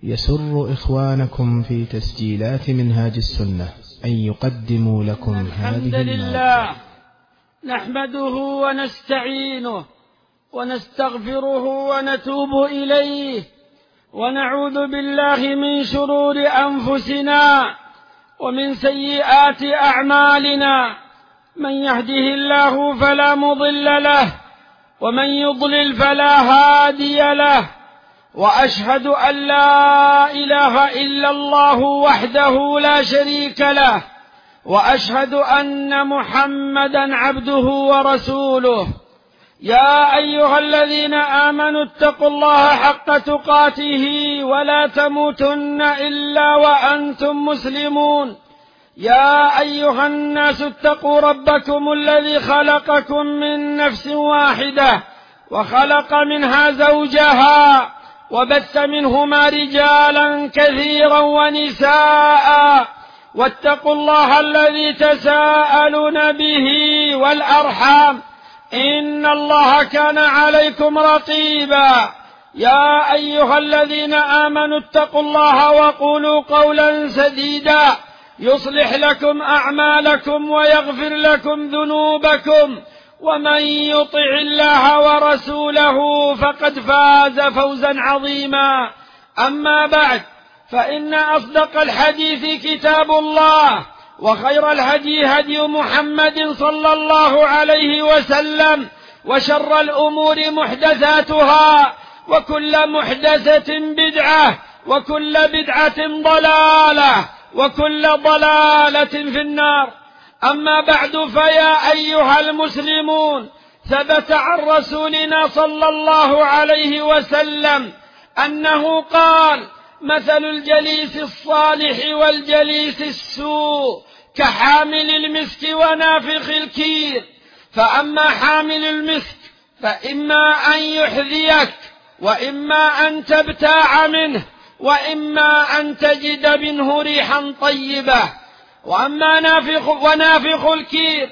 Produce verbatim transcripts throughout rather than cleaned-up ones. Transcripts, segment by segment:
يسر إخوانكم في تسجيلات منهاج السنة أن يقدموا لكم هذه الحمد لله نحمده ونستعينه ونستغفره ونتوب إليه ونعوذ بالله من شرور أنفسنا ومن سيئات أعمالنا. من يهده الله فلا مضل له ومن يضلل فلا هادي له، وأشهد أن لا إله إلا الله وحده لا شريك له، وأشهد أن محمدا عبده ورسوله. يا أيها الذين آمنوا اتقوا الله حق تقاته ولا تموتن إلا وأنتم مسلمون. يا أيها الناس اتقوا ربكم الذي خلقكم من نفس واحدة وخلق منها زوجها وبث منهما رجالا كثيرا ونساء، واتقوا الله الذي تساءلون به والأرحام إن الله كان عليكم رقيبا. يا أيها الذين آمنوا اتقوا الله وقولوا قولا سديدا يصلح لكم أعمالكم ويغفر لكم ذنوبكم، ومن يطع الله ورسوله فقد فاز فوزا عظيما. أما بعد، فإن أصدق الحديث كتاب الله، وخير الهدي هدي محمد صلى الله عليه وسلم، وشر الأمور محدثاتها، وكل محدثة بدعة، وكل بدعة ضلالة، وكل ضلالة في النار. أما بعد، فيا أيها المسلمون، ثبت عن رسولنا صلى الله عليه وسلم أنه قال: مثل الجليس الصالح والجليس السوء كحامل المسك ونافخ الكير. فأما حامل المسك فإما أن يحذيك، وإما أن تبتاع منه، وإما أن تجد منه ريحا طيبة. وأما نافخ ونافخ الكير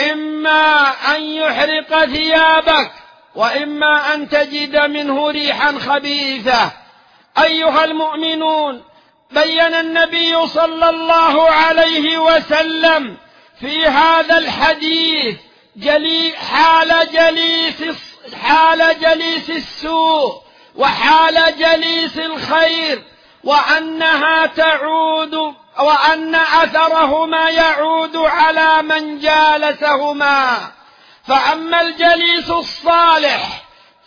إما أن يحرق ثيابك، وإما أن تجد منه ريحا خبيثة. أيها المؤمنون، بين النبي صلى الله عليه وسلم في هذا الحديث جلي حال جليس حال جليس السوء وحال جليس الخير، وأنها تعود وأن أثرهما يعود على من جالسهما. فأما الجليس الصالح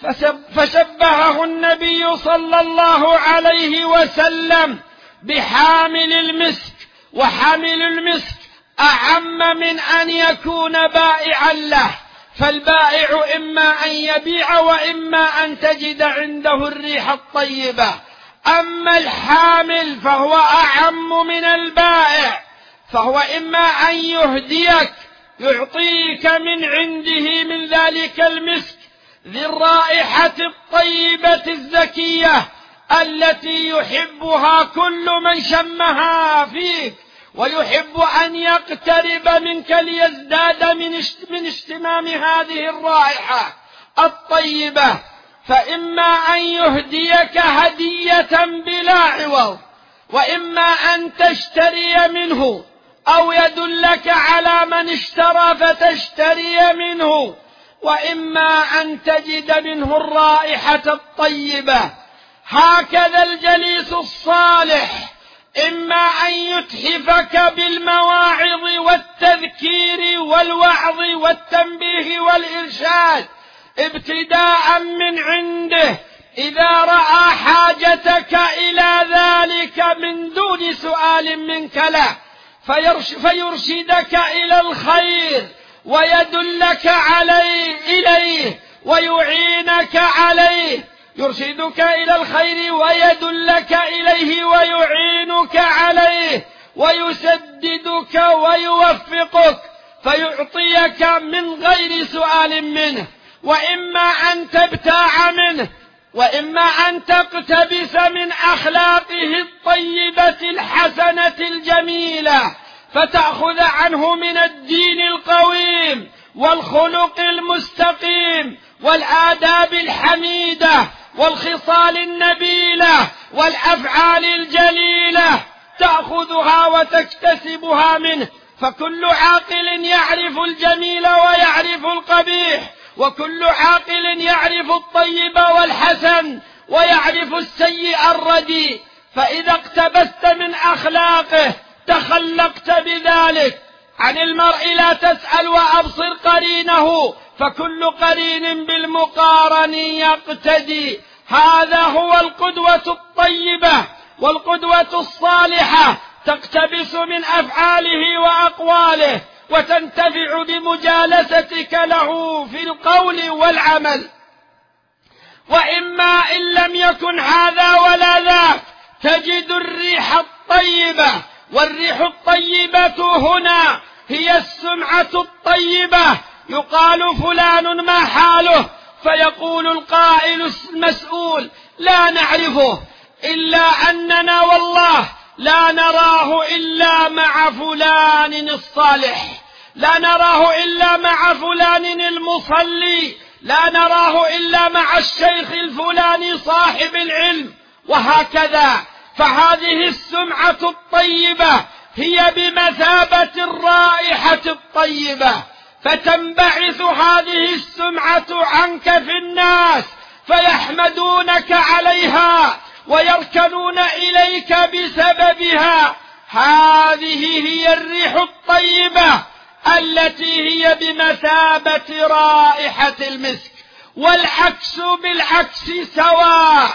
فشبهه النبي صلى الله عليه وسلم بحامل المسك، وحامل المسك أعم من أن يكون بائعا له، فالبائع إما أن يبيع وإما أن تجد عنده الريح الطيبة. أما الحامل فهو أعم من البائع، فهو إما أن يهديك، يعطيك من عنده من ذلك المسك ذي الرائحة الطيبة الزكية التي يحبها كل من شمها فيك، ويحب أن يقترب منك ليزداد من اشتمام هذه الرائحة الطيبة. فإما أن يهديك هدية بلا عوض، وإما أن تشتري منه، أو يدلك على من اشترى فتشتري منه، وإما أن تجد منه الرائحة الطيبة. هكذا الجليس الصالح إما أن يتحفك بالمواعظ والتذكير والوعظ والتنبيه والإرشاد ابتداء من عنده إذا رأى حاجتك إلى ذلك من دون سؤال منك له، فيرشدك إلى الخير ويدلك عليه إليه ويعينك عليه، يرشدك إلى الخير ويدلك إليه ويعينك عليه، ويسددك ويوفقك، فيعطيك من غير سؤال منه. وإما أن تبتاع منه، وإما أن تقتبس من أخلاقه الطيبة الحسنة الجميلة، فتأخذ عنه من الدين القويم والخلق المستقيم والآداب الحميدة والخصال النبيلة والأفعال الجليلة تأخذها وتكتسبها منه، فكل عاقل يعرف الجميل ويعرف القبيح، وكل عاقل يعرف الطيب والحسن ويعرف السيء الرديء، فإذا اقتبست من أخلاقه تخلقت بذلك. عن المرء لا تسأل وأبصر قرينه، فكل قرين بالمقارن يقتدي. هذا هو القدوة الطيبة والقدوة الصالحة، تقتبس من أفعاله وأقواله وتنتفع بمجالستك له في القول والعمل. وإما إن لم يكن هذا ولا ذاك تجد الريح الطيبة، والريح الطيبة هنا هي السمعة الطيبة. يقال فلان ما حاله، فيقول القائل المسؤول لا نعرفه، إلا أننا والله لا نراه إلا مع فلان الصالح، لا نراه إلا مع فلان المصلي، لا نراه إلا مع الشيخ الفلاني صاحب العلم، وهكذا. فهذه السمعة الطيبة هي بمثابة الرائحة الطيبة، فتنبعث هذه السمعة عنك في الناس فيحمدونك عليها ويركنون إليك بسببها. هذه هي الريح الطيبة التي هي بمثابة رائحة المسك. والعكس بالعكس سواء.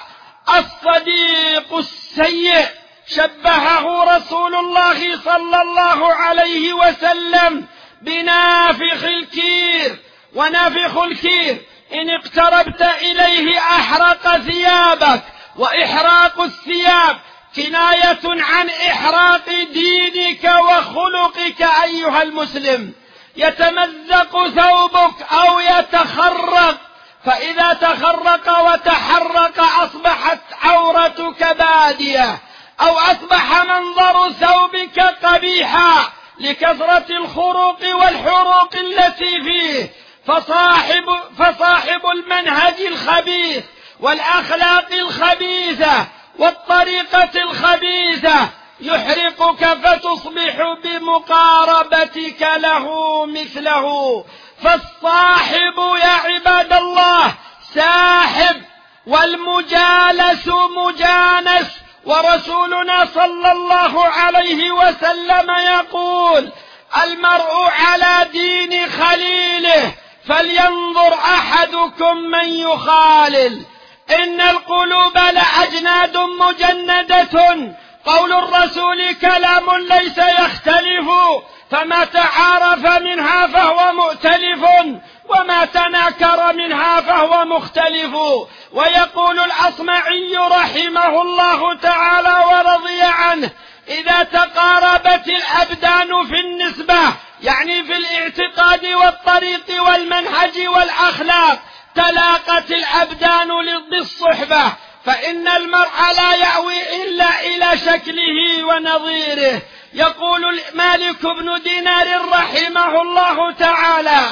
الصديق السيء شبهه رسول الله صلى الله عليه وسلم بنافخ الكير، ونافخ الكير إن اقتربت إليه أحرق ثيابك، وإحراق الثياب كناية عن إحراق دينك وخلقك أيها المسلم. يتمزق ثوبك أو يتخرق، فإذا تخرق وتحرق أصبحت عورتك بادية، أو أصبح منظر ثوبك قبيحا لكثرة الخروق والحروق التي فيه. فصاحب, فصاحب المنهج الخبيث والأخلاق الخبيثة والطريقة الخبيثة يحرقك فتصبح بمقاربتك له مثله. فالصاحب يا عباد الله ساحب، والمجالس مجانس. ورسولنا صلى الله عليه وسلم يقول: المرء على دين خليله فلينظر أحدكم من يخالل. إن القلوب لأجناد مجندة، قول الرسول كلام ليس يختلف، فما تعارف منها فهو مؤتلف، وما تناكر منها فهو مختلف. ويقول الأصمعي رحمه الله تعالى ورضي عنه: إذا تقاربت الأبدان في النسبة، يعني في الاعتقاد والطريق والمنهج والأخلاق، تلاقت الأبدان بالصحبة، فإن المرء لا يأوي إلا إلى شكله ونظيره. يقول مالك بن دينار رحمه الله تعالى: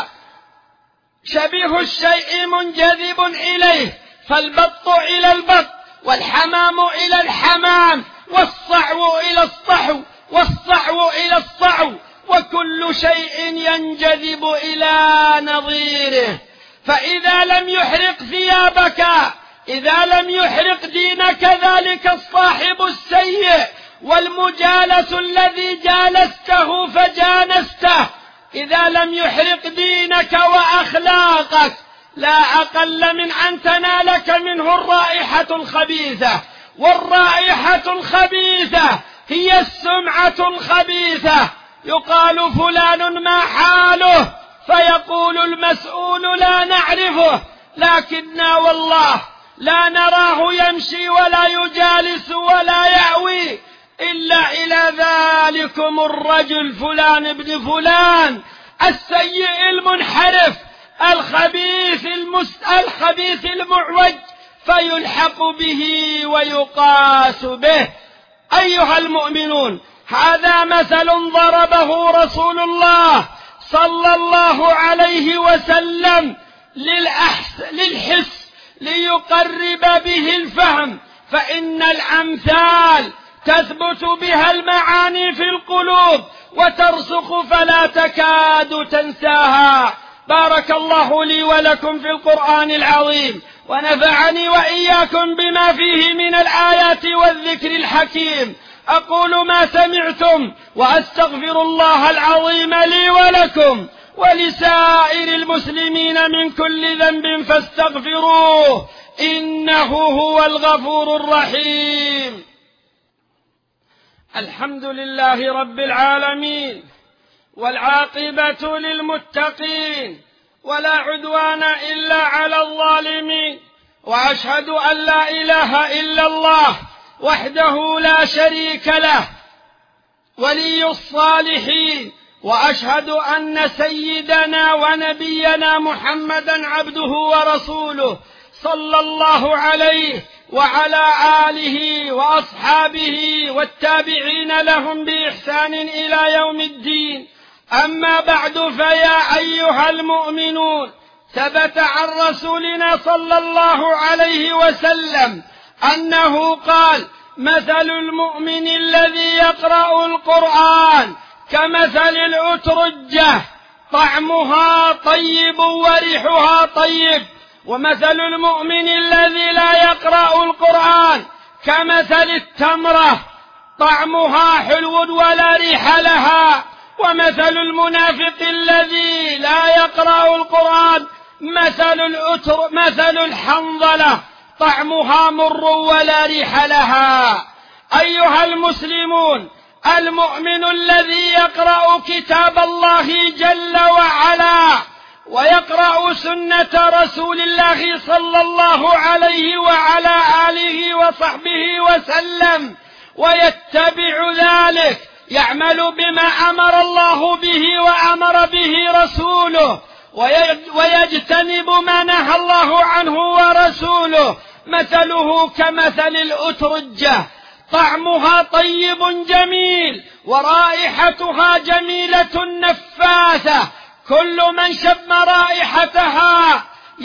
شبيه الشيء منجذب إليه، فالبط إلى البط، والحمام إلى الحمام، والصعو إلى الصحو، والصعو إلى الصعو، وكل شيء ينجذب إلى نظيره. فإذا لم يحرق ثيابك، إذا لم يحرق دينك ذلك الصاحب السيء، والمجالس الذي جالسته فجانسته، إذا لم يحرق دينك وأخلاقك، لا أقل من أن تنالك منه الرائحة الخبيثة. والرائحة الخبيثة هي السمعة الخبيثة. يقال فلان ما حاله، فيقول المسؤول لا نعرفه، لكننا والله لا نراه يمشي ولا يجالس ولا يأوي إلا إلى ذلكم الرجل فلان ابن فلان السيء المنحرف الخبيث المست... الخبيث المعوج، فيلحق به ويقاس به. أيها المؤمنون، هذا مثل ضربه رسول الله صلى الله عليه وسلم للأحس... للحس ليقرب به الفهم. فإن الأمثال تثبت بها المعاني في القلوب وترسخ فلا تكاد تنساها. بارك الله لي ولكم في القرآن العظيم، ونفعني وإياكم بما فيه من الآيات والذكر الحكيم. أقول ما سمعتم وأستغفر الله العظيم لي ولكم ولسائر المسلمين من كل ذنب فاستغفروه إنه هو الغفور الرحيم. الحمد لله رب العالمين، والعاقبة للمتقين، ولا عدوان إلا على الظالمين، وأشهد أن لا إله إلا الله وحده لا شريك له ولي الصالحين، وأشهد أن سيدنا ونبينا محمدا عبده ورسوله صلى الله عليه وعلى آله وأصحابه والتابعين لهم بإحسان إلى يوم الدين. أما بعد، فيا أيها المؤمنون، ثبت عن رسولنا صلى الله عليه وسلم أنه قال: مثل المؤمن الذي يقرأ القرآن كمثل الأترجة طعمها طيب وريحها طيب، ومثل المؤمن الذي لا يقرأ القرآن كمثل التمرة طعمها حلو ولا ريح لها، ومثل المنافق الذي لا يقرأ القرآن مثل الأتر مثل الحنظلة طعمها مر ولا ريح لها. أيها المسلمون، المؤمن الذي يقرأ كتاب الله جل وعلا ويقرأ سنة رسول الله صلى الله عليه وعلى آله وصحبه وسلم ويتبع ذلك، يعمل بما أمر الله به وأمر به رسوله ويجتنب ما نهى الله عنه ورسوله، مثله كمثل الأترجة طعمها طيب جميل ورائحتها جميلة نفاثة، كل من شم رائحتها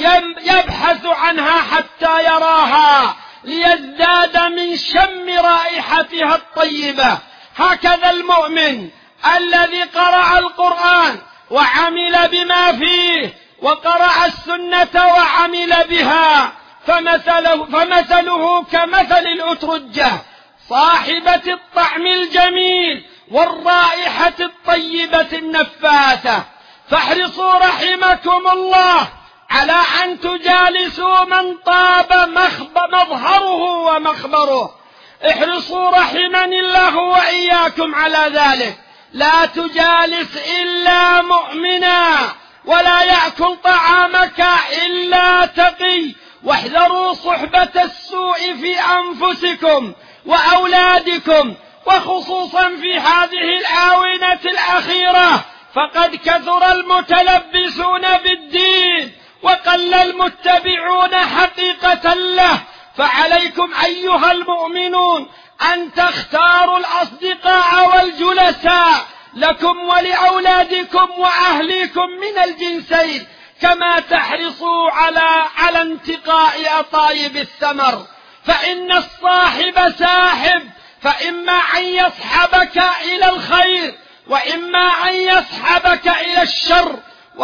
يبحث عنها حتى يراها ليزداد من شم رائحتها الطيبة. هكذا المؤمن الذي قرأ القرآن وعمل بما فيه وقرأ السنة وعمل بها فمثله, فمثله كمثل الأترجة صاحبة الطعم الجميل والرائحة الطيبة النفاثة. فاحرصوا رحمكم الله على أن تجالسوا من طاب مظهره ومخبره، احرصوا رحمني الله وإياكم على ذلك. لا تجالس إلا مؤمنا، ولا يأكل طعامك إلا تقي، واحذروا صحبة السوء في أنفسكم وأولادكم، وخصوصا في هذه الآونة الأخيرة، فقد كثر المتلبسون بالدين وقل المتبعون حقيقة له. فعليكم أيها المؤمنون أن تختاروا الأصدقاء والجلساء لكم ولأولادكم وأهليكم من الجنسين، كما تحرصوا على على انتقاء أطايب الثمر، فإن الصاحب ساحب، فإما أن يصحبك إلى الخير وإما أن يصحبك إلى الشر،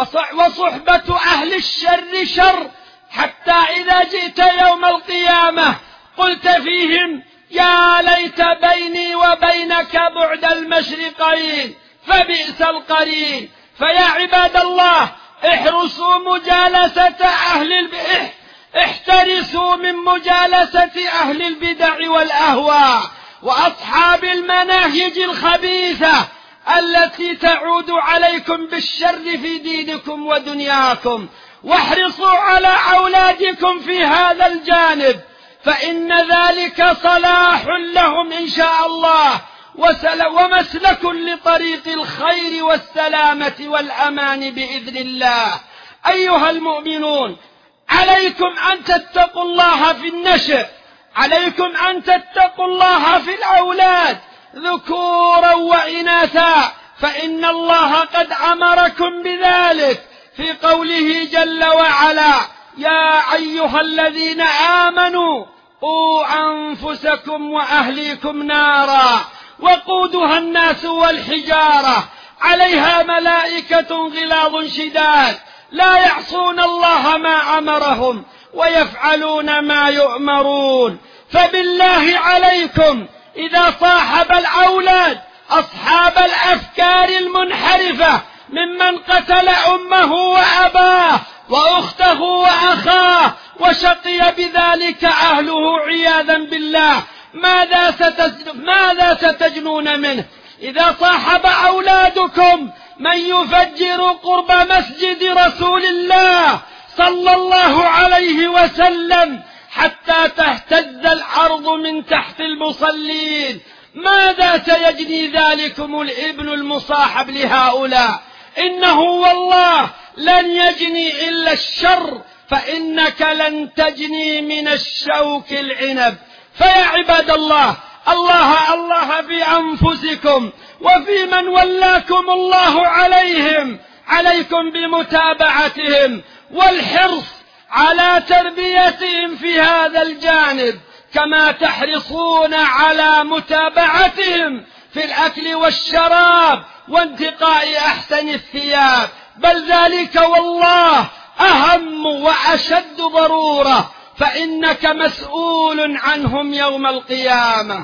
وصحبة أهل الشر شر، حتى إذا جئت يوم القيامة قلت فيهم: يا ليت بيني وبينك بعد المشرقين فبئس القرين. فيا عباد الله، احرصوا مجالسة أهل البدع، احترسوا من مجالسة أهل البدع والأهواء وأصحاب المناهج الخبيثة التي تعود عليكم بالشر في دينكم ودنياكم. واحرصوا على أولادكم في هذا الجانب، فإن ذلك صلاح لهم إن شاء الله ومسلك لطريق الخير والسلامة والأمان بإذن الله. أيها المؤمنون، عليكم أن تتقوا الله في النشء، عليكم أن تتقوا الله في الأولاد ذكورا وإناثا، فإن الله قد أمركم بذلك في قوله جل وعلا: يا أيها الذين آمنوا قوا أنفسكم وأهليكم نارا وقودها الناس والحجارة عليها ملائكة غلاظ شداد لا يعصون الله ما أمرهم ويفعلون ما يؤمرون. فبالله عليكم إذا صاحب الأولاد أصحاب الأفكار المنحرفة ممن قتل أمه وأباه وأخته وأخاه وشقي بذلك أهله عياذا بالله، ماذا, ماذا ستجنون منه؟ إذا صاحب أولادكم من يفجر قرب مسجد رسول الله صلى الله عليه وسلم حتى تهتز الأرض من تحت المصلين، ماذا سيجني ذلكم الابن المصاحب لهؤلاء؟ إنه والله لن يجني إلا الشر، فإنك لن تجني من الشوك العنب. فيا عباد الله، الله الله في أنفسكم وفي من ولاكم الله عليهم، عليكم بمتابعتهم والحرص على تربيتهم في هذا الجانب، كما تحرصون على متابعتهم في الأكل والشراب وانتقاء أحسن الثياب، بل ذلك والله أهم وأشد ضرورة، فإنك مسؤول عنهم يوم القيامة.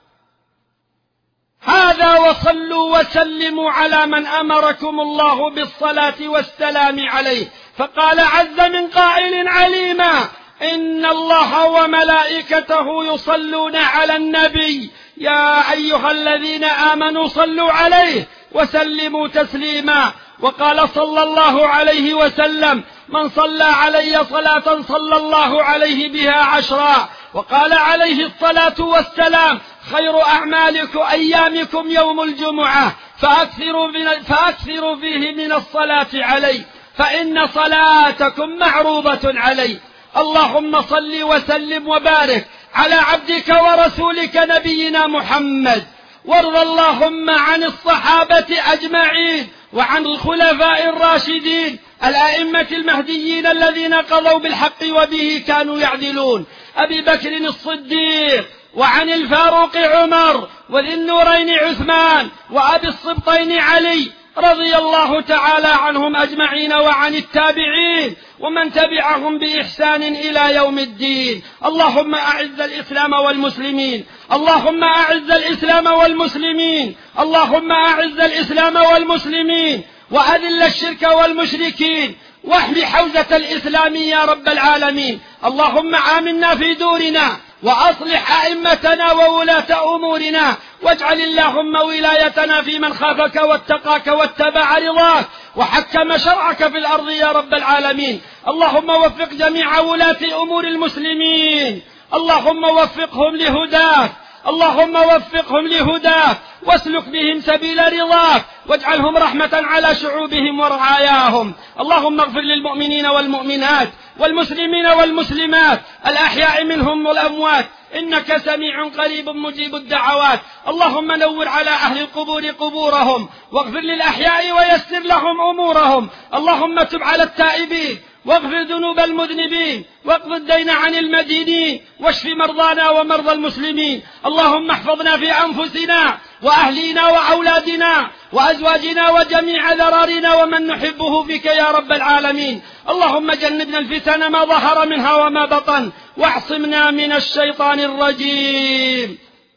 هذا وصلوا وسلموا على من أمركم الله بالصلاة والسلام عليه، فقال عز من قائل عليما: إن الله وملائكته يصلون على النبي يا أيها الذين آمنوا صلوا عليه وسلموا تسليما. وقال صلى الله عليه وسلم: من صلى علي صلاة صلى الله عليه بها عشرا. وقال عليه الصلاة والسلام: خير أعمالكم أيامكم يوم الجمعة فأكثروا, فأكثروا فيه من الصلاة علي فإن صلاتكم معروضة علي. اللهم صل وسلم وبارك على عبدك ورسولك نبينا محمد، وارض اللهم عن الصحابة أجمعين وعن الخلفاء الراشدين الأئمة المهديين الذين قضوا بالحق وبه كانوا يعدلون، أبي بكر الصديق وعن الفاروق عمر وذي النورين عثمان وأبي الصبطين علي رضي الله تعالى عنهم أجمعين، وعن التابعين ومن تبعهم بإحسان إلى يوم الدين. اللهم أعز الإسلام والمسلمين، اللهم أعز الإسلام والمسلمين، اللهم أعز الإسلام والمسلمين وأذل الشرك والمشركين واحم حوزة الإسلام يا رب العالمين. اللهم آمنا في دورنا وأصلح أئمتنا وولاة أمورنا، واجعل اللهم ولايتنا في من خافك واتقاك واتبع رضاك وحكم شرعك في الأرض يا رب العالمين. اللهم وفق جميع ولاة أمور المسلمين، اللهم وفقهم لهداك، اللهم وفقهم لهداك واسلك بهم سبيل رضاك، واجعلهم رحمة على شعوبهم ورعاياهم. اللهم اغفر للمؤمنين والمؤمنات والمسلمين والمسلمات الأحياء منهم والأموات، إنك سميع قريب مجيب الدعوات. اللهم نور على أهل القبور قبورهم، واغفر للأحياء ويسر لهم أمورهم. اللهم تب على التائبين واغفر ذنوب المذنبين واقض الدين عن المدينين واشف مرضانا ومرضى المسلمين. اللهم احفظنا في أنفسنا وأهلنا وأولادنا وأزواجنا وجميع ذرارنا ومن نحبه فيك يا رب العالمين. اللهم جنبنا الفتن ما ظهر منها وما بطن، واعصمنا من الشيطان الرجيم.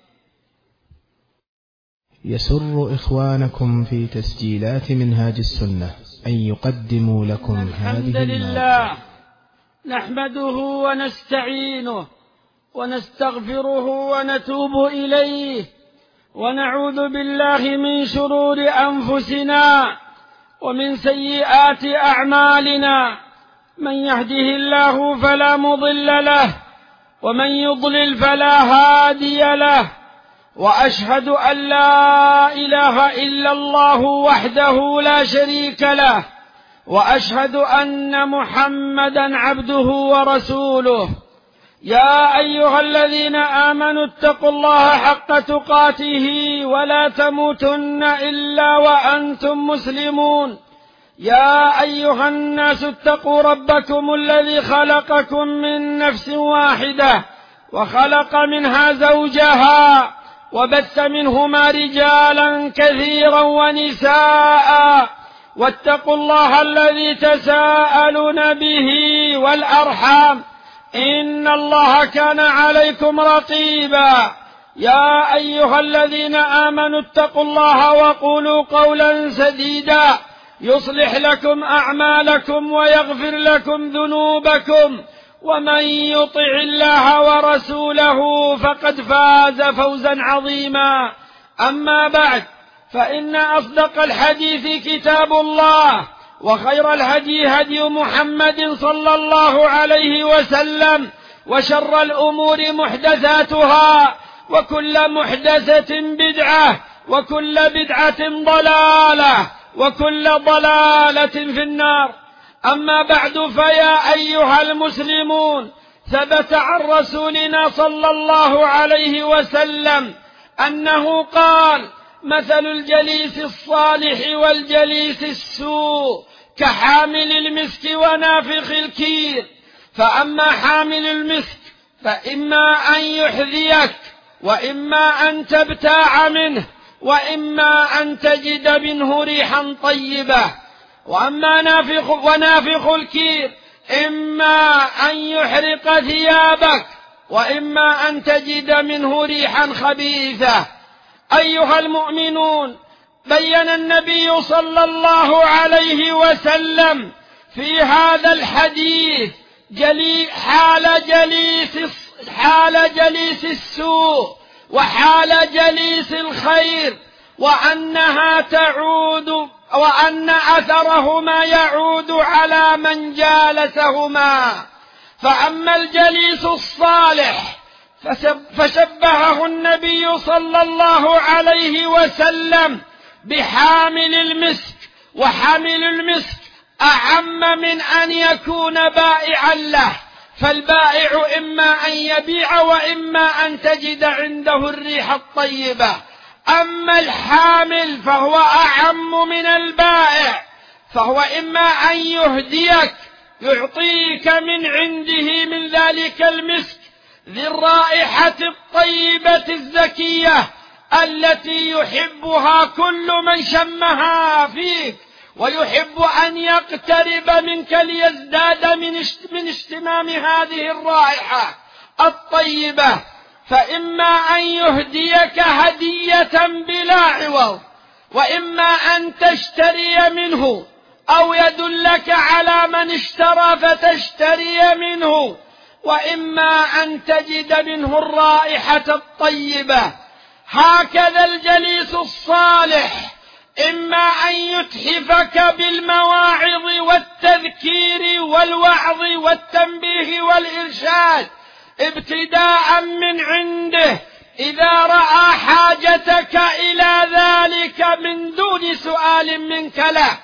يسر إخوانكم في تسجيلات منهاج السنة أن يقدموا لكم هذه الحمد لله نحمده ونستعينه ونستغفره ونتوب إليه، ونعوذ بالله من شرور أنفسنا ومن سيئات أعمالنا، من يهده الله فلا مضل له ومن يضلل فلا هادي له، وأشهد أن لا إله إلا الله وحده لا شريك له، وأشهد أن محمدا عبده ورسوله. يا أيها الذين آمنوا اتقوا الله حق تقاته ولا تموتن إلا وأنتم مسلمون. يا أيها الناس اتقوا ربكم الذي خلقكم من نفس واحدة وخلق منها زوجها وبث منهما رجالا كثيرا ونساء واتقوا الله الذي تساءلون به والأرحام إن الله كان عليكم رقيبا يا أيها الذين آمنوا اتقوا الله وقولوا قولا سديدا يصلح لكم أعمالكم ويغفر لكم ذنوبكم ومن يطع الله ورسوله فقد فاز فوزا عظيما أما بعد فإن أصدق الحديث كتاب الله وخير الهدي هدي محمد صلى الله عليه وسلم وشر الأمور محدثاتها وكل محدثة بدعة وكل بدعة ضلالة وكل ضلالة في النار. أما بعد فيا أيها المسلمون ثبت عن رسولنا صلى الله عليه وسلم أنه قال مثل الجليس الصالح والجليس السوء كحامل المسك ونافخ الكير فأما حامل المسك فإما أن يحذيك وإما أن تبتاع منه وإما أن تجد منه ريحا طيبة وأما نافخ ونافخ الكير إما أن يحرق ثيابك وإما أن تجد منه ريحا خبيثة. أيها المؤمنون بين النبي صلى الله عليه وسلم في هذا الحديث جلي حال جليس حال جليس السوء وحال جليس الخير وأنها تعود وأن أثرهما يعود على من جالسهما. فأما الجليس الصالح فشبهه النبي صلى الله عليه وسلم بحامل المسك وحامل المسك أعم من أن يكون بائعا له فالبائع إما أن يبيع وإما أن تجد عنده الريح الطيبة. أما الحامل فهو أعم من البائع فهو إما أن يهديك يعطيك من عنده من ذلك المسك ذي الرائحة الطيبة الزكية التي يحبها كل من شمها فيك ويحب أن يقترب منك ليزداد من اشتمام هذه الرائحة الطيبة. فإما أن يهديك هدية بلا عوض وإما أن تشتري منه أو يدلك على من اشترى فتشتري منه وإما أن تجد منه الرائحة الطيبة. هكذا الجليس الصالح إما أن يتحفك بالمواعظ والتذكير والوعظ والتنبيه والإرشاد ابتداء من عنده إذا رأى حاجتك إلى ذلك من دون سؤال منك له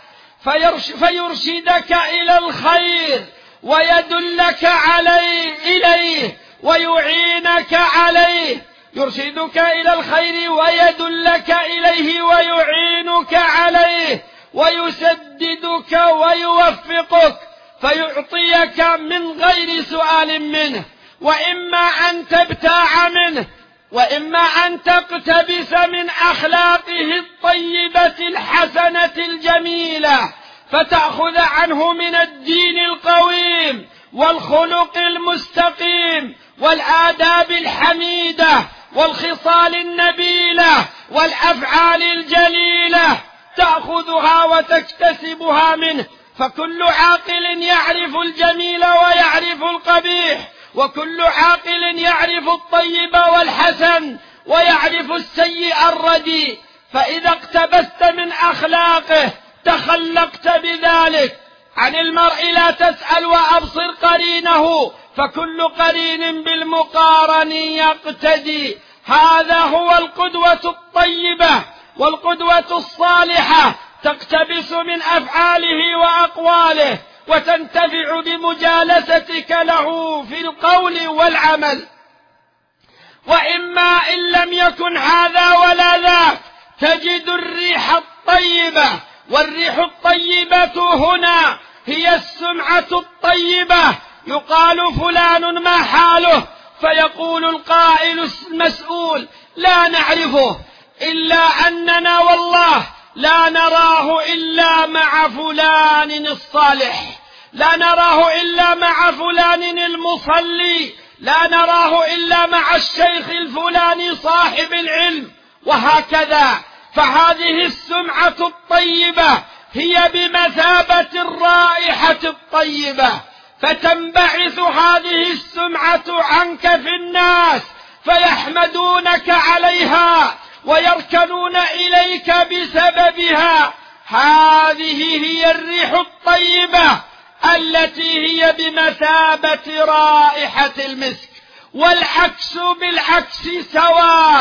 فيرشدك إلى الخير ويدلك عليه إليه ويعينك عليه يرشدك إلى الخير ويدلك إليه ويعينك عليه ويسددك ويوفقك فيعطيك من غير سؤال منه وإما أن تبتاع منه وإما أن تقتبس من أخلاقه الطيبة الحسنة الجميلة فتأخذ عنه من الدين القويم والخلق المستقيم والآداب الحميدة والخصال النبيلة والأفعال الجليلة تأخذها وتكتسبها منه. فكل عاقل يعرف الجميل ويعرف القبيح وكل عاقل يعرف الطيب والحسن ويعرف السيء الرديء فإذا اقتبست من أخلاقه تخلقت بذلك. عن المرء لا تسأل وأبصر قرينه فكل قرين بالمقارن يقتدي. هذا هو القدوة الطيبة والقدوة الصالحة تقتبس من أفعاله وأقواله وتنتفع بمجالستك له في القول والعمل. وإما إن لم يكن هذا ولا ذاك تجد الريح الطيبة، والريح الطيبة هنا هي السمعة الطيبة. يقال فلان ما حاله فيقول القائل المسؤول: لا نعرفه، إلا أننا والله لا نراه إلا مع فلان الصالح، لا نراه إلا مع فلان المصلي، لا نراه إلا مع الشيخ الفلاني صاحب العلم، وهكذا. فهذه السمعة الطيبة هي بمثابة الرائحة الطيبة، فتنبعث هذه السمعة عنك في الناس فيحمدونك عليها ويركنون إليك بسببها. هذه هي الريح الطيبة التي هي بمثابة رائحة المسك. والعكس بالعكس سواء.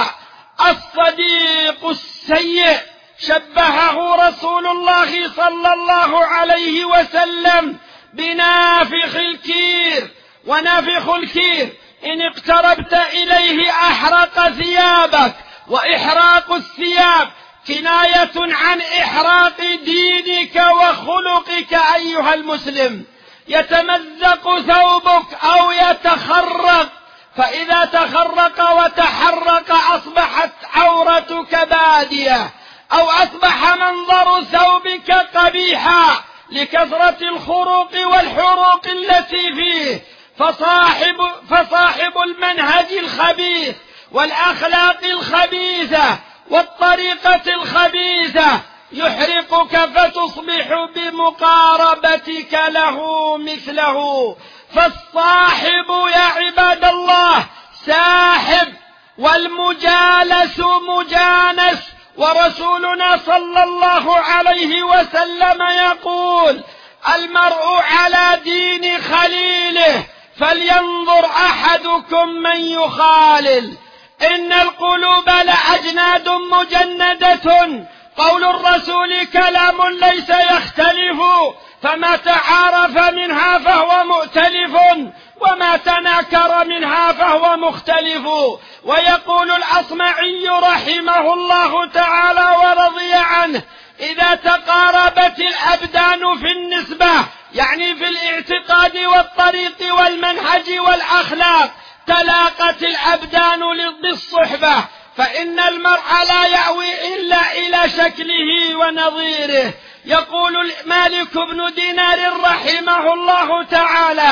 الصديق السيء شبهه رسول الله صلى الله عليه وسلم بنافخ الكير، ونافخ الكير إن اقتربت إليه أحرق ثيابك، وإحراق الثياب كناية عن إحراق دينك وخلقك أيها المسلم. يتمزق ثوبك أو يتخرق، فإذا تخرق وتحرق أصبحت عورتك بادية، أو أصبح منظر ثوبك قبيحا لكثرة الخروق والحروق التي فيه. فصاحب, فصاحب المنهج الخبيث والأخلاق الخبيثة والطريقة الخبيثة يحرقك فتصبح بمقاربتك له مثله. فالصاحب يا عباد الله ساحب، والمجالس مجانس. ورسولنا صلى الله عليه وسلم يقول: المرء على دين خليله فلينظر أحدكم من يخالل. إن القلوب لأجناد مجندة، قول الرسول كلام ليس يختلف، فما تعارف منها فهو مؤتلف، وما تناكر منها فهو مختلف. ويقول الأصمعي رحمه الله تعالى ورضي عنه: إذا تقاربت الأبدان في النسبة، يعني في الاعتقاد والطريق والمنهج والأخلاق، تلاقت الأبدان بالصحبة، فإن المرء لا يأوي إلا إلى شكله ونظيره. يقول مالك بن دينار رحمه الله تعالى: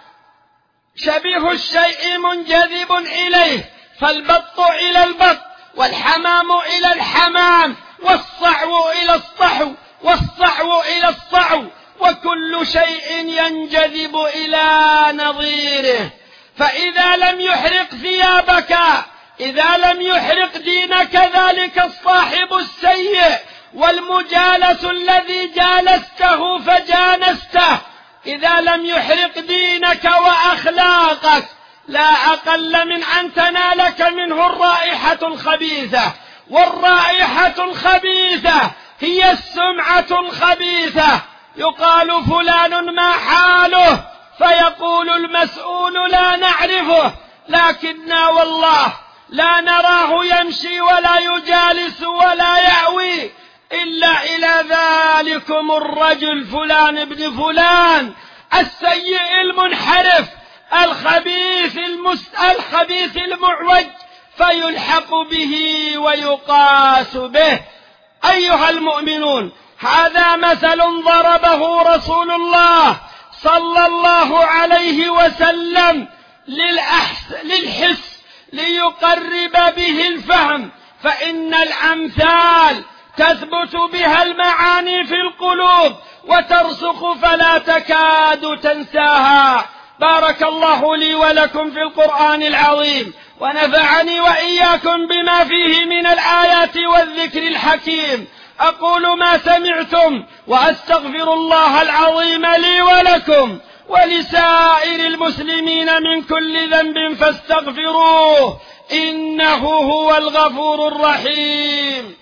شبيه الشيء منجذب إليه، فالبط إلى البط، والحمام إلى الحمام، والصعو إلى الصحو، والصعو إلى الصعو، وكل شيء ينجذب إلى نظيره. فإذا لم يحرق ثيابك، إذا لم يحرق دينك، ذلك الصاحب السيء والمجالس الذي جالسته فجانسته، إذا لم يحرق دينك وأخلاقك، لا أقل من أن تنالك منه الرائحة الخبيثة. والرائحة الخبيثة هي السمعة الخبيثة. يقال: فلان ما حاله؟ فيقول المسؤول: لا نعرفه، لكننا والله لا نراه يمشي ولا يجالس ولا يأوي إلا إلى ذلكم الرجل فلان ابن فلان السيء المنحرف الخبيث المس... الخبيث المعوج، فيلحق به ويقاس به. أيها المؤمنون، هذا مثل ضربه رسول الله صلى الله عليه وسلم للأحس... للحس ليقرب به الفهم، فإن الأمثال تثبت بها المعاني في القلوب وترسخ فلا تكاد تنساها. بارك الله لي ولكم في القرآن العظيم، ونفعني وإياكم بما فيه من الآيات والذكر الحكيم. أقول ما سمعتم، وأستغفر الله العظيم لي ولكم ولسائر المسلمين من كل ذنب فاستغفروه، إنه هو الغفور الرحيم.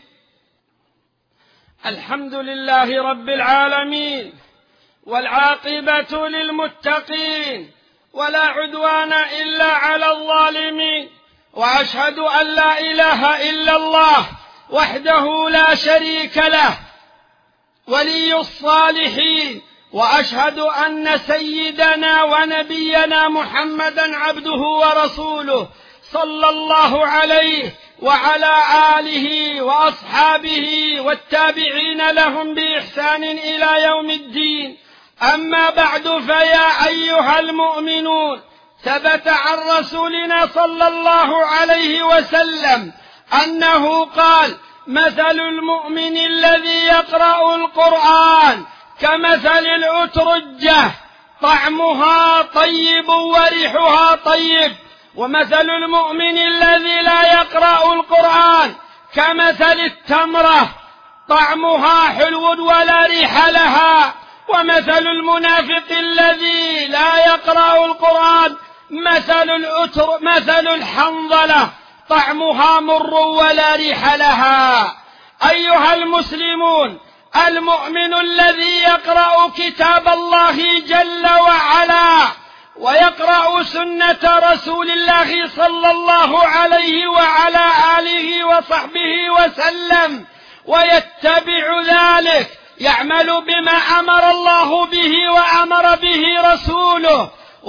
الحمد لله رب العالمين، والعاقبة للمتقين، ولا عدوان إلا على الظالمين، وأشهد أن لا إله إلا الله وحده لا شريك له، ولي الصالحين وأشهد أن سيدنا ونبينا محمدا عبده ورسوله صلى الله عليه وعلى آله وأصحابه والتابعين لهم بإحسان إلى يوم الدين. أما بعد، فيا أيها المؤمنون، ثبت عن رسولنا صلى الله عليه وسلم أنه قال: مثل المؤمن الذي يقرأ القرآن كمثل الأترجة طعمها طيب وريحها طيب، ومثل المؤمن الذي لا يقرأ القرآن كمثل التمرة طعمها حلو ولا ريح لها، ومثل المنافق الذي لا يقرأ القرآن مثل الأتر مثل الحنظلة طعمها مر ولا ريح لها. أيها المسلمون، المؤمن الذي يقرأ كتاب الله جل وعلا ويقرأ سنة رسول الله صلى الله عليه وعلى آله وصحبه وسلم ويتبع ذلك، يعمل بما أمر الله به وأمر به رسوله،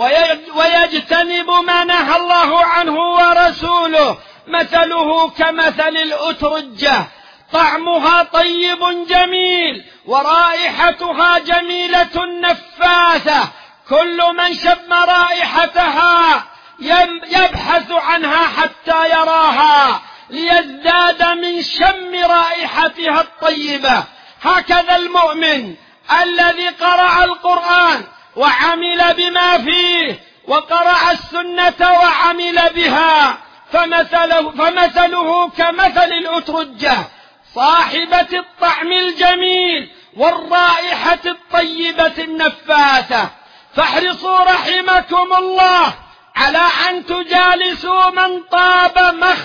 ويجتنب ما نهى الله عنه ورسوله، مثله كمثل الأترجة طعمها طيب جميل ورائحتها جميلة نفاثة، كل من شم رائحتها يبحث عنها حتى يراها ليزداد من شم رائحتها الطيبة. هكذا المؤمن الذي قرأ القرآن وعمل بما فيه وقرأ السنة وعمل بها، فمثله, فمثله كمثل الأترجة صاحبة الطعم الجميل والرائحة الطيبة النفاثة. فاحرصوا رحمكم الله على أن تجالسوا من طاب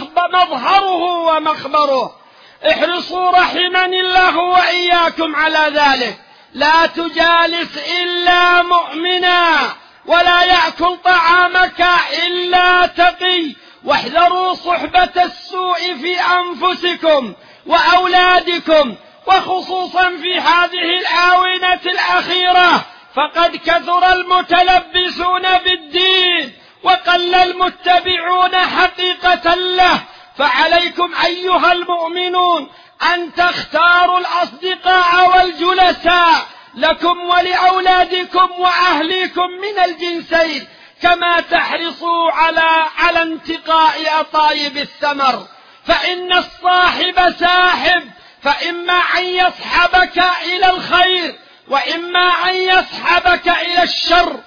مظهره ومخبره. احرصوا رحمني الله وإياكم على ذلك. لا تجالس إلا مؤمنا، ولا يأكل طعامك إلا تقي. واحذروا صحبة السوء في أنفسكم وأولادكم، وخصوصا في هذه الآونة الأخيرة، فقد كثر المتلبسون بالدين وقل المتبعون حقيقة له. فعليكم أيها المؤمنون أن تختاروا الأصدقاء والجلساء لكم ولأولادكم وأهليكم من الجنسين، كما تحرصوا على على انتقاء أطايب الثمر، فإن الصاحب ساحب، فإما أن يصحبك إلى الخير وإما أن يصحبك إلى الشر،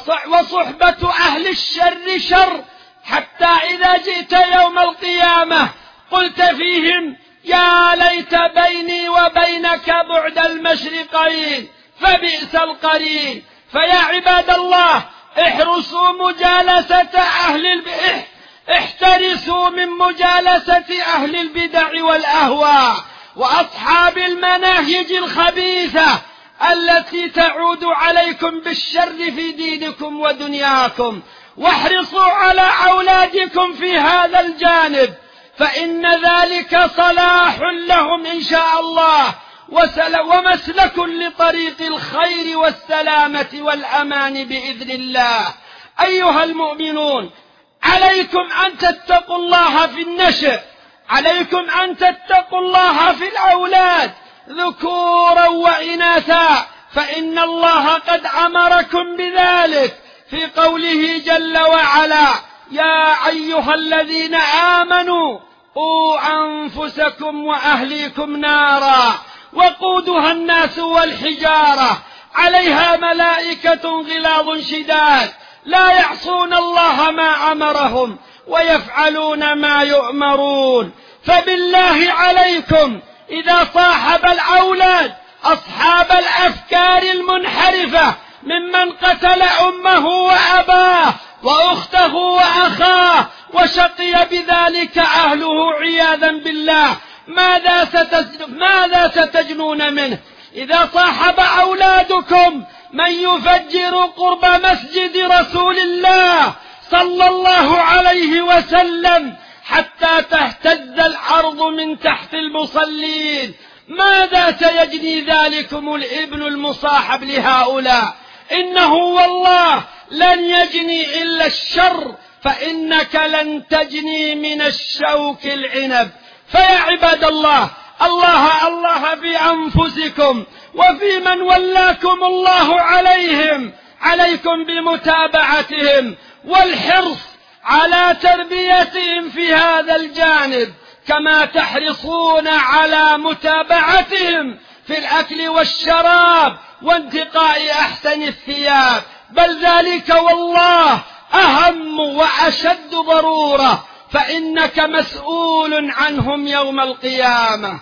وصحبة أهل الشر شر، حتى إذا جئت يوم القيامة قلت فيهم: يا ليت بيني وبينك بعد المشرقين فبئس القرين. فيا عباد الله، احرصوا مجالسة أهل البدع، احترسوا من مجالسة أهل البدع والأهواء وأصحاب المناهج الخبيثة التي تعود عليكم بالشر في دينكم ودنياكم. واحرصوا على أولادكم في هذا الجانب، فإن ذلك صلاح لهم إن شاء الله ومسلك لطريق الخير والسلامة والأمان بإذن الله. أيها المؤمنون، عليكم أن تتقوا الله في النشء، عليكم أن تتقوا الله في الأولاد ذكورا وإناثا، فإن الله قد أمركم بذلك في قوله جل وعلا: يا أيها الذين آمنوا قوا أنفسكم وأهليكم نارا وقودها الناس والحجارة عليها ملائكة غلاظ شداد لا يعصون الله ما أمرهم ويفعلون ما يؤمرون. فبالله عليكم إذا صاحب الأولاد أصحاب الأفكار المنحرفة ممن قتل أمه وأباه وأخته وأخاه وشقي بذلك أهله عياذا بالله، ماذا ماذا ستجنون منه؟ إذا صاحب أولادكم من يفجر قرب مسجد رسول الله صلى الله عليه وسلم حتى تهتز الأرض من تحت المصلين، ماذا سيجني ذلكم الابن المصاحب لهؤلاء؟ إنه والله لن يجني إلا الشر، فإنك لن تجني من الشوك العنب. فيا عباد الله، الله الله في أنفسكم وفي من ولاكم الله عليهم، عليكم بمتابعتهم والحرص على تربيتهم في هذا الجانب، كما تحرصون على متابعتهم في الأكل والشراب وانتقاء أحسن الثياب، بل ذلك والله أهم وأشد ضرورة، فإنك مسؤول عنهم يوم القيامة.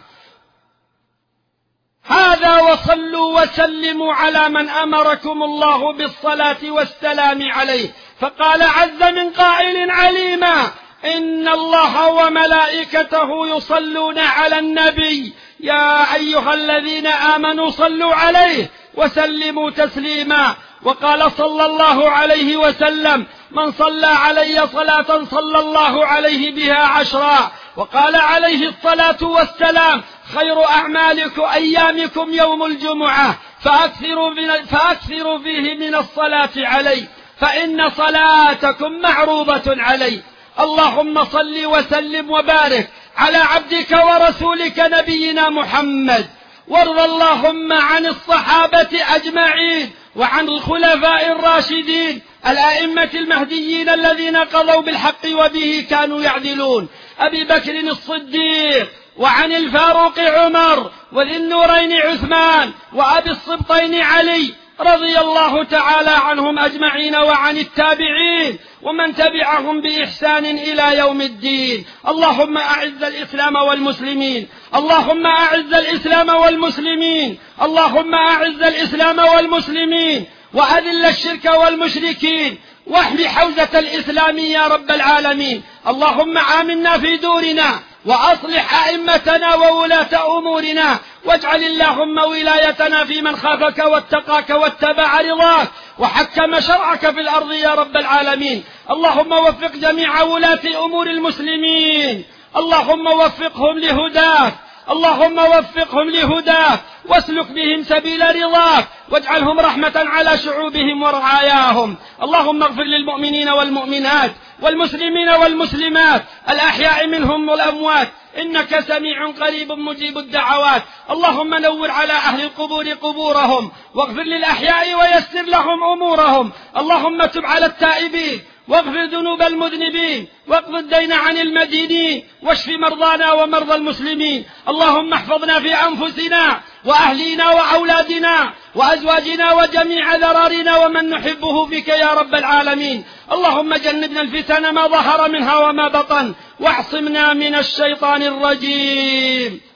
هذا وصلوا وسلموا على من أمركم الله بالصلاة والسلام عليه، فقال عز من قائل عليما: إن الله وملائكته يصلون على النبي يا أيها الذين آمنوا صلوا عليه وسلموا تسليما. وقال صلى الله عليه وسلم: من صلى علي صلاة صلى الله عليه بها عشرا. وقال عليه الصلاة والسلام: خير أعمالكم أيامكم يوم الجمعة، فأكثروا, من فأكثروا فيه من الصلاة علي، فإن صلاتكم معروضة علي. اللهم صل وسلم وبارك على عبدك ورسولك نبينا محمد، وارض اللهم عن الصحابة أجمعين وعن الخلفاء الراشدين الأئمة المهديين الذين قضوا بالحق وبه كانوا يعدلون، أبي بكر الصديق، وعن الفاروق عمر، وذي النورين عثمان، وأبي السبطين علي، رضي الله تعالى عنهم أجمعين، وعن التابعين ومن تبعهم بإحسان إلى يوم الدين. اللهم أعز الإسلام والمسلمين، اللهم أعز الإسلام والمسلمين، اللهم أعز الإسلام والمسلمين، وأذل الشرك والمشركين، واحمِ حوزة الإسلام يا رب العالمين. اللهم آمنا في دورنا، وأصلح أئمتنا وولاة أمورنا، واجعل اللهم ولايتنا في من خافك واتقاك واتبع رضاك وحكم شرعك في الأرض يا رب العالمين. اللهم وفق جميع ولاة أمور المسلمين، اللهم وفقهم لهداك، اللهم وفقهم لهداك، واسلك بهم سبيل رضاك، واجعلهم رحمة على شعوبهم ورعاياهم. اللهم اغفر للمؤمنين والمؤمنات والمسلمين والمسلمات الأحياء منهم والأموات، إنك سميع قريب مجيب الدعوات. اللهم نور على أهل القبور قبورهم، واغفر للأحياء ويسر لهم أمورهم. اللهم تب على التائبين، واغفر ذنوب المذنبين، واقض الدين عن المدينين، واشف مرضانا ومرضى المسلمين. اللهم احفظنا في أنفسنا وأهلنا وأولادنا وأزواجنا وجميع ذرارنا ومن نحبه فيك يا رب العالمين. اللهم جنبنا الفتن ما ظهر منها وما بطن، واعصمنا من الشيطان الرجيم.